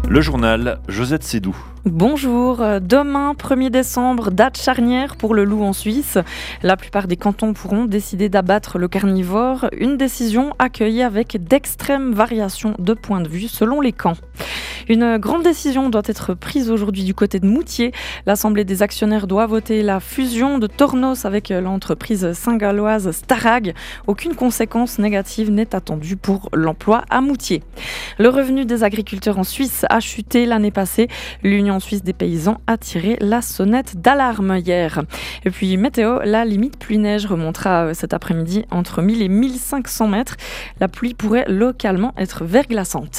Le journal, Josette Sédou. Bonjour, demain 1er décembre, date charnière pour le loup en Suisse. La plupart des cantons pourront décider d'abattre le carnivore, une décision accueillie avec d'extrêmes variations de points de vue selon les camps. Une grande décision doit être prise aujourd'hui du côté de Moutier. L'Assemblée des actionnaires doit voter la fusion de Tornos avec l'entreprise saint-galloise Starag. Aucune conséquence négative n'est attendue pour l'emploi à Moutier. Le revenu des agriculteurs en Suisse a chuté l'année passée. L'Union suisse des paysans a tiré la sonnette d'alarme hier. Et puis météo, la limite pluie-neige remontera cet après-midi entre 1000 et 1500 mètres. La pluie pourrait localement être verglaçante.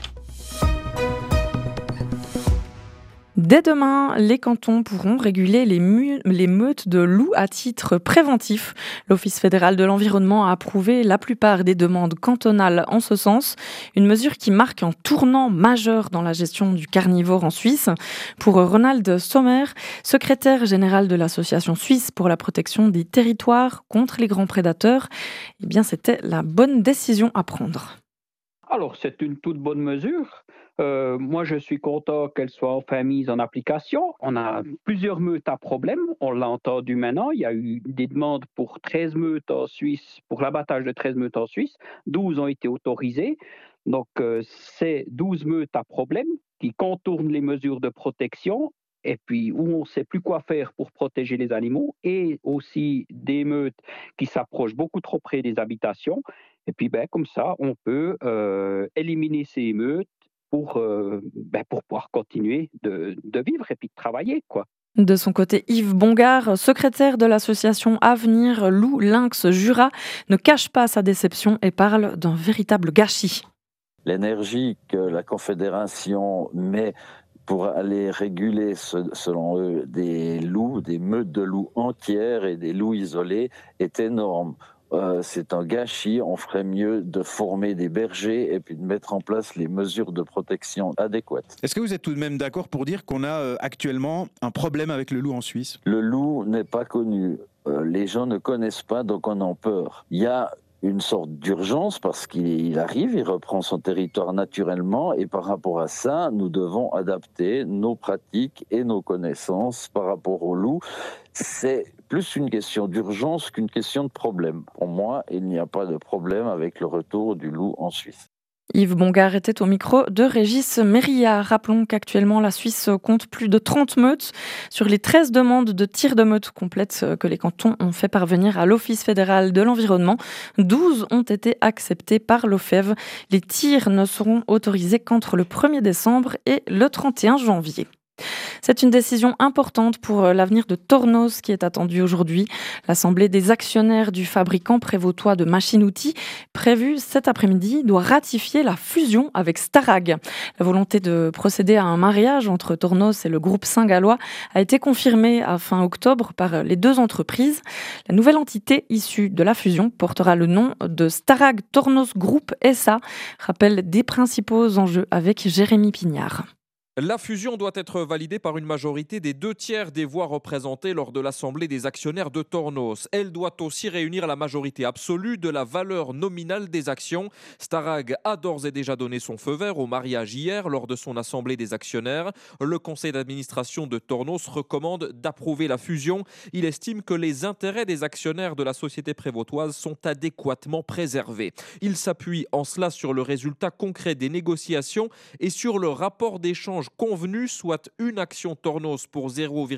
Dès demain, les cantons pourront réguler les meutes de loups à titre préventif. L'Office fédéral de l'environnement a approuvé la plupart des demandes cantonales en ce sens. Une mesure qui marque un tournant majeur dans la gestion du carnivore en Suisse. Pour Ronald Sommer, secrétaire général de l'Association suisse pour la protection des territoires contre les grands prédateurs, eh bien, c'était la bonne décision à prendre. Alors, c'est une toute bonne mesure. Moi, je suis content qu'elle soit enfin mise en application. On a plusieurs meutes à problème, on l'a entendu maintenant. Il y a eu des demandes pour 13 meutes en Suisse, pour l'abattage de 13 meutes en Suisse. 12 ont été autorisées. Donc, c'est 12 meutes à problème qui contournent les mesures de protection et puis où on ne sait plus quoi faire pour protéger les animaux, et aussi des meutes qui s'approchent beaucoup trop près des habitations. Et puis, comme ça, on peut éliminer ces meutes pour pouvoir continuer de vivre et puis de travailler, quoi. De son côté, Yves Bongard, secrétaire de l'association Avenir Loup Lynx Jura, ne cache pas sa déception et parle d'un véritable gâchis. L'énergie que la Confédération met pour aller réguler, selon eux, des loups, des meutes de loups entières et des loups isolés est énorme. C'est un gâchis. On ferait mieux de former des bergers et puis de mettre en place les mesures de protection adéquates. Est-ce que vous êtes tout de même d'accord pour dire qu'on a actuellement un problème avec le loup en Suisse ? Le loup n'est pas connu. Les gens ne connaissent pas, donc on a peur. Il y a une sorte d'urgence parce qu'il arrive, il reprend son territoire naturellement, et par rapport à ça, nous devons adapter nos pratiques et nos connaissances par rapport au loup. C'est plus une question d'urgence qu'une question de problème. Pour moi, il n'y a pas de problème avec le retour du loup en Suisse. Yves Bongard était au micro de Régis Méria. Rappelons qu'actuellement la Suisse compte plus de 30 meutes. Sur les 13 demandes de tir de meute complètes que les cantons ont fait parvenir à l'Office fédéral de l'environnement, 12 ont été acceptés par l'OFEV. Les tirs ne seront autorisés qu'entre le 1er décembre et le 31 janvier. C'est une décision importante pour l'avenir de Tornos qui est attendue aujourd'hui. L'Assemblée des actionnaires du fabricant prévôtois de machines-outils, prévue cet après-midi, doit ratifier la fusion avec Starag. La volonté de procéder à un mariage entre Tornos et le groupe saint-gallois a été confirmée à fin octobre par les deux entreprises. La nouvelle entité issue de la fusion portera le nom de Starag Tornos Group SA. Rappel des principaux enjeux avec Jérémy Pignard. La fusion doit être validée par une majorité des 2/3 des voix représentées lors de l'Assemblée des actionnaires de Tornos. Elle doit aussi réunir la majorité absolue de la valeur nominale des actions. Starag a d'ores et déjà donné son feu vert au mariage hier lors de son Assemblée des actionnaires. Le conseil d'administration de Tornos recommande d'approuver la fusion. Il estime que les intérêts des actionnaires de la société prévôtoise sont adéquatement préservés. Il s'appuie en cela sur le résultat concret des négociations et sur le rapport d'échange convenu, soit une action Tornos pour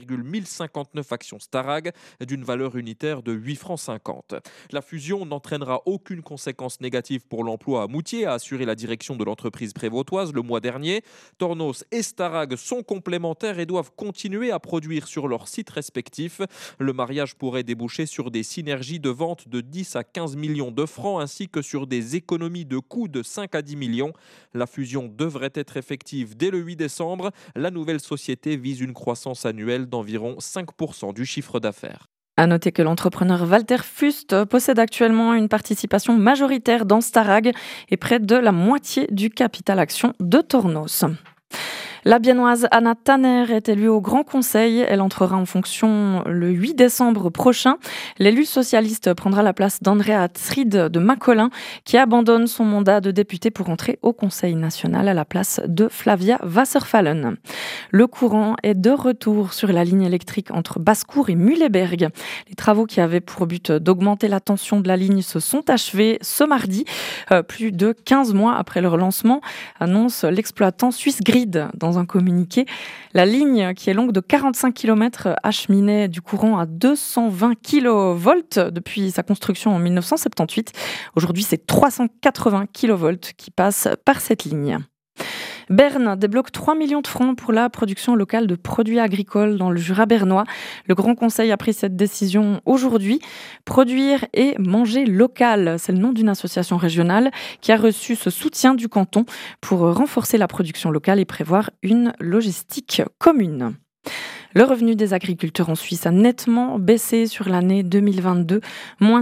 0,1059 actions Starag d'une valeur unitaire de 8,50 francs. La fusion n'entraînera aucune conséquence négative pour l'emploi à Moutier, a assuré la direction de l'entreprise prévôtoise le mois dernier. Tornos et Starag sont complémentaires et doivent continuer à produire sur leurs sites respectifs. Le mariage pourrait déboucher sur des synergies de vente de 10 à 15 millions de francs ainsi que sur des économies de coûts de 5 à 10 millions. La fusion devrait être effective dès le 8 décembre. La nouvelle société vise une croissance annuelle d'environ 5% du chiffre d'affaires. À noter que l'entrepreneur Walter Fust possède actuellement une participation majoritaire dans Starag et près de la moitié du capital action de Tornos. La Biennoise Anna Tanner est élue au Grand Conseil. Elle entrera en fonction le 8 décembre prochain. L'élu socialiste prendra la place d'Andrea Tsrid de Macolin, qui abandonne son mandat de député pour entrer au Conseil national à la place de Flavia Wasserfallen. Le courant est de retour sur la ligne électrique entre Basse-Cour et Mühleberg. Les travaux qui avaient pour but d'augmenter la tension de la ligne se sont achevés ce mardi, plus de 15 mois après leur lancement, annonce l'exploitant Suisse Grid dans un communiqué. La ligne, qui est longue de 45 km, acheminait du courant à 220 kV depuis sa construction en 1978. Aujourd'hui, c'est 380 kV qui passent par cette ligne. Berne débloque 3 millions de francs pour la production locale de produits agricoles dans le Jura bernois. Le Grand Conseil a pris cette décision aujourd'hui. Produire et manger local, c'est le nom d'une association régionale qui a reçu ce soutien du canton pour renforcer la production locale et prévoir une logistique commune. Le revenu des agriculteurs en Suisse a nettement baissé sur l'année 2022, moins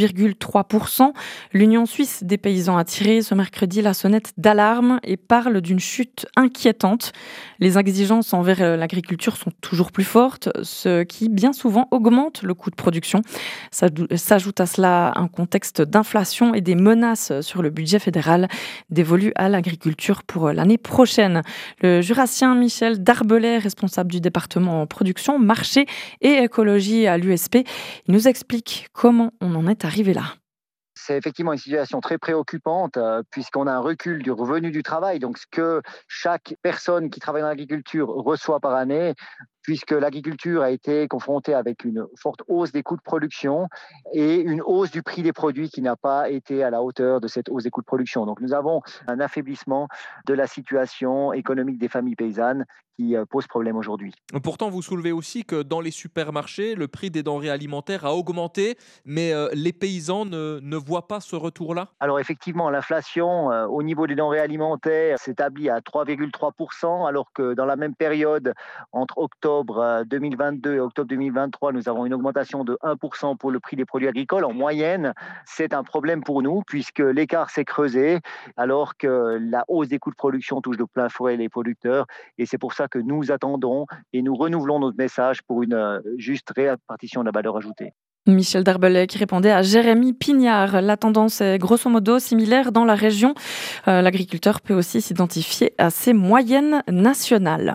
6,3%. L'Union suisse des paysans a tiré ce mercredi la sonnette d'alarme et parle d'une chute inquiétante. Les exigences envers l'agriculture sont toujours plus fortes, ce qui bien souvent augmente le coût de production. S'ajoute à cela un contexte d'inflation et des menaces sur le budget fédéral dévolu à l'agriculture pour l'année prochaine. Le Jurassien Michel Darbelay, responsable du département en production, marché et écologie à l'USP, il nous explique comment on en est arrivé là. C'est effectivement une situation très préoccupante puisqu'on a un recul du revenu du travail. Donc, ce que chaque personne qui travaille dans l'agriculture reçoit par année, puisque l'agriculture a été confrontée avec une forte hausse des coûts de production et une hausse du prix des produits qui n'a pas été à la hauteur de cette hausse des coûts de production. Donc, nous avons un affaiblissement de la situation économique des familles paysannes qui pose problème aujourd'hui. Pourtant, vous soulevez aussi que dans les supermarchés, le prix des denrées alimentaires a augmenté, mais les paysans ne voient pas ce retour-là. Alors effectivement, l'inflation au niveau des denrées alimentaires s'établit à 3,3%, alors que dans la même période, entre octobre 2022 et octobre 2023, nous avons une augmentation de 1% pour le prix des produits agricoles. En moyenne, c'est un problème pour nous, puisque l'écart s'est creusé, alors que la hausse des coûts de production touche de plein fouet les producteurs. Et c'est pour ça que nous attendons et nous renouvelons notre message pour une juste répartition de la valeur ajoutée. Michel Darbelay qui répondait à Jérémy Pignard. La tendance est grosso modo similaire dans la région. L'agriculteur peut aussi s'identifier à ses moyennes nationales.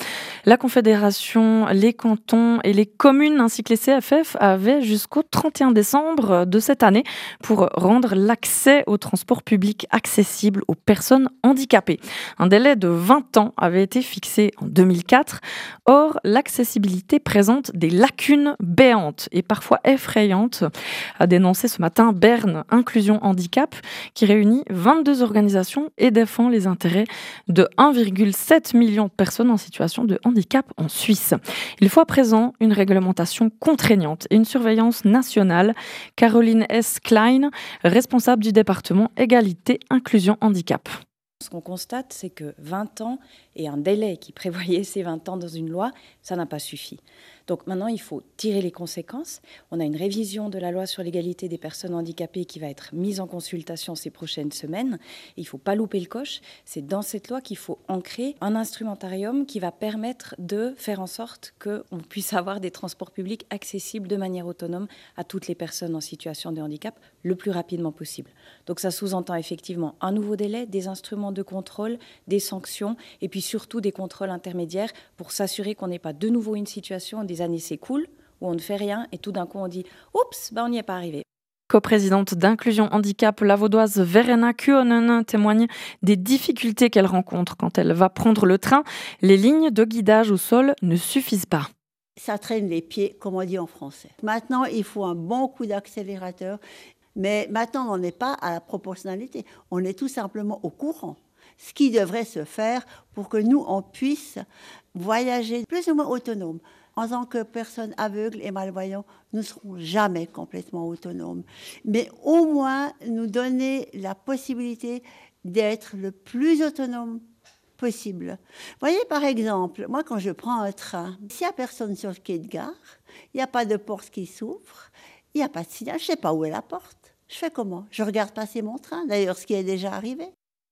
La Confédération, les cantons et les communes ainsi que les CFF avaient jusqu'au 31 décembre de cette année pour rendre l'accès au transport public accessible aux personnes handicapées. Un délai de 20 ans avait été fixé en 2004. Or, l'accessibilité présente des lacunes béantes et parfois effrayantes, a dénoncé ce matin Berne Inclusion Handicap, qui réunit 22 organisations et défend les intérêts de 1,7 million de personnes en situation de handicap en Suisse. Il faut à présent une réglementation contraignante et une surveillance nationale. Caroline S. Klein, responsable du département Égalité, Inclusion, Handicap. Ce qu'on constate, c'est que 20 ans et un délai qui prévoyait ces 20 ans dans une loi, ça n'a pas suffi. Donc maintenant, il faut tirer les conséquences. On a une révision de la loi sur l'égalité des personnes handicapées qui va être mise en consultation ces prochaines semaines. Et il ne faut pas louper le coche. C'est dans cette loi qu'il faut ancrer un instrumentarium qui va permettre de faire en sorte qu'on puisse avoir des transports publics accessibles de manière autonome à toutes les personnes en situation de handicap le plus rapidement possible. Donc ça sous-entend effectivement un nouveau délai, des instruments de contrôle, des sanctions et puis surtout des contrôles intermédiaires pour s'assurer qu'on n'ait pas de nouveau une situation où des années s'écoulent, où on ne fait rien et tout d'un coup on dit « Oups, on n'y est pas arrivé ». Co-présidente d'Inclusion Handicap, la vaudoise Verena Kuonen témoigne des difficultés qu'elle rencontre quand elle va prendre le train. Les lignes de guidage au sol ne suffisent pas. Ça traîne les pieds, comme on dit en français. Maintenant, il faut un bon coup d'accélérateur, mais maintenant on n'est pas à la proportionnalité, on est tout simplement au courant. Ce qui devrait se faire pour que nous, on puisse voyager plus ou moins autonome. En tant que personnes aveugles et malvoyants, nous ne serons jamais complètement autonomes. Mais au moins, nous donner la possibilité d'être le plus autonome possible. Vous voyez, par exemple, moi, quand je prends un train, s'il n'y a personne sur le quai de gare, il n'y a pas de porte qui s'ouvre, il n'y a pas de signal, je ne sais pas où est la porte. Je fais comment? Je regarde passer mon train, d'ailleurs, ce qui est déjà arrivé.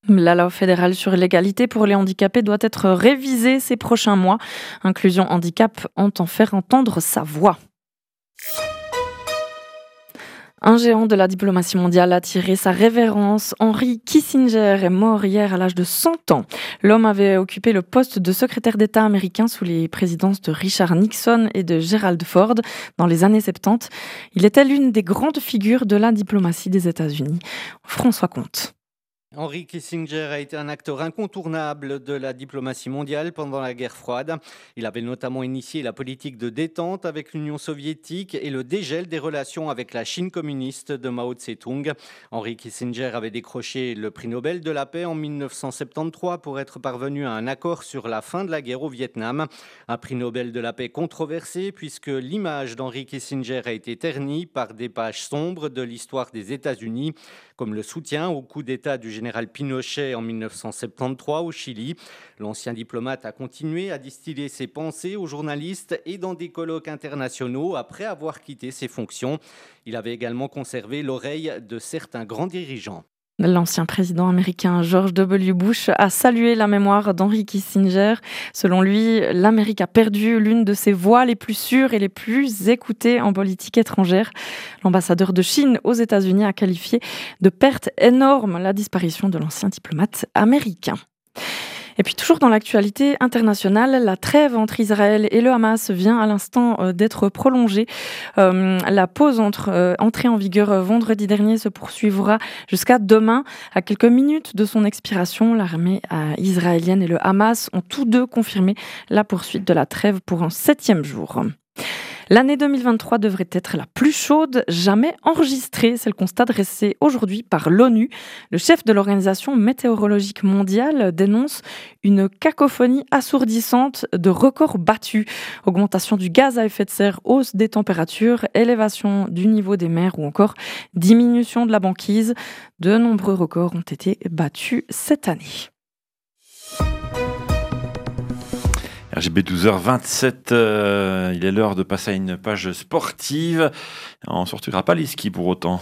La loi fédérale sur l'égalité pour les handicapés doit être révisée ces prochains mois. Inclusion Handicap entend faire entendre sa voix. Un géant de la diplomatie mondiale a tiré sa révérence. Henry Kissinger est mort hier à l'âge de 100 ans. L'homme avait occupé le poste de secrétaire d'État américain sous les présidences de Richard Nixon et de Gerald Ford dans les années 70. Il était l'une des grandes figures de la diplomatie des États-Unis. François Comte. Henry Kissinger a été un acteur incontournable de la diplomatie mondiale pendant la guerre froide. Il avait notamment initié la politique de détente avec l'Union soviétique et le dégel des relations avec la Chine communiste de Mao Tse-tung. Henry Kissinger avait décroché le prix Nobel de la paix en 1973 pour être parvenu à un accord sur la fin de la guerre au Vietnam. Un prix Nobel de la paix controversé puisque l'image d'Henry Kissinger a été ternie par des pages sombres de l'histoire des États-Unis, comme le soutien au coup d'État du général Pinochet en 1973 au Chili. L'ancien diplomate a continué à distiller ses pensées aux journalistes et dans des colloques internationaux après avoir quitté ses fonctions. Il avait également conservé l'oreille de certains grands dirigeants. L'ancien président américain George W. Bush a salué la mémoire d'Henry Kissinger. Selon lui, l'Amérique a perdu l'une de ses voix les plus sûres et les plus écoutées en politique étrangère. L'ambassadeur de Chine aux États-Unis a qualifié de perte énorme la disparition de l'ancien diplomate américain. Et puis toujours dans l'actualité internationale, la trêve entre Israël et le Hamas vient à l'instant d'être prolongée. La pause entrée en vigueur vendredi dernier se poursuivra jusqu'à demain. À quelques minutes de son expiration, l'armée israélienne et le Hamas ont tous deux confirmé la poursuite de la trêve pour un 7e jour. L'année 2023 devrait être la plus chaude jamais enregistrée. C'est le constat dressé aujourd'hui par l'ONU. Le chef de l'Organisation météorologique mondiale dénonce une cacophonie assourdissante de records battus. Augmentation du gaz à effet de serre, hausse des températures, élévation du niveau des mers ou encore diminution de la banquise. De nombreux records ont été battus cette année. RGB 12h27, il est l'heure de passer à une page sportive. On ne sortira pas les skis pour autant.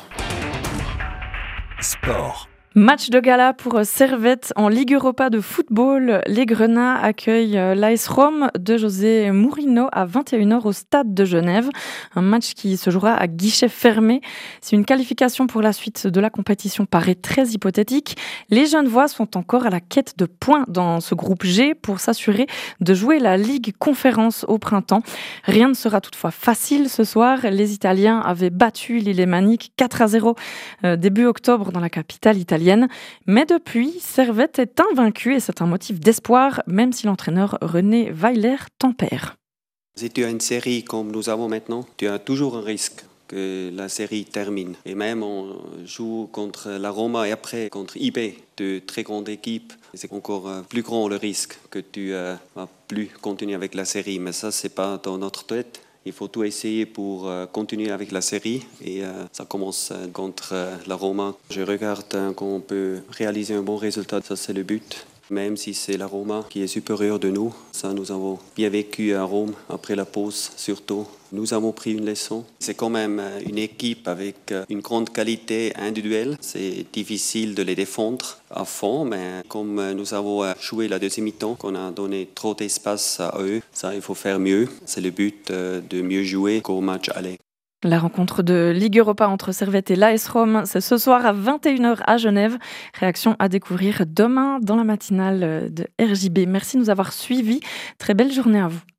Sport. Match de gala pour Servette en Ligue Europa de football. Les Grenats accueillent l'AS Rome de José Mourinho à 21h au Stade de Genève. Un match qui se jouera à guichet fermé. Si une qualification pour la suite de la compétition paraît très hypothétique, les Genevois sont encore à la quête de points dans ce groupe G pour s'assurer de jouer la Ligue Conférence au printemps. Rien ne sera toutefois facile ce soir. Les Italiens avaient battu l'Ilémanique 4-0 début octobre dans la capitale italienne. Mais depuis, Servette est invaincu et c'est un motif d'espoir, même si l'entraîneur René Weiler tempère. Si tu as une série comme nous avons maintenant, tu as toujours un risque que la série termine. Et même on joue contre la Roma et après contre IB, de très grandes équipes. C'est encore plus grand le risque que tu vas plus continuer avec la série. Mais ça, c'est pas dans notre tête. Il faut tout essayer pour continuer avec la série et ça commence contre la Roma. Je regarde qu'on peut réaliser un bon résultat, ça c'est le but. Même si c'est la Roma qui est supérieure de nous, ça nous avons bien vécu à Rome après la pause surtout. Nous avons pris une leçon. C'est quand même une équipe avec une grande qualité individuelle. C'est difficile de les défendre à fond, mais comme nous avons joué la deuxième mi-temps, qu'on a donné trop d'espace à eux, ça il faut faire mieux. C'est le but de mieux jouer qu'au match aller. La rencontre de Ligue Europa entre Servette et l'AS Rome, c'est ce soir à 21h à Genève. Réaction à découvrir demain dans la matinale de RJB. Merci de nous avoir suivis. Très belle journée à vous.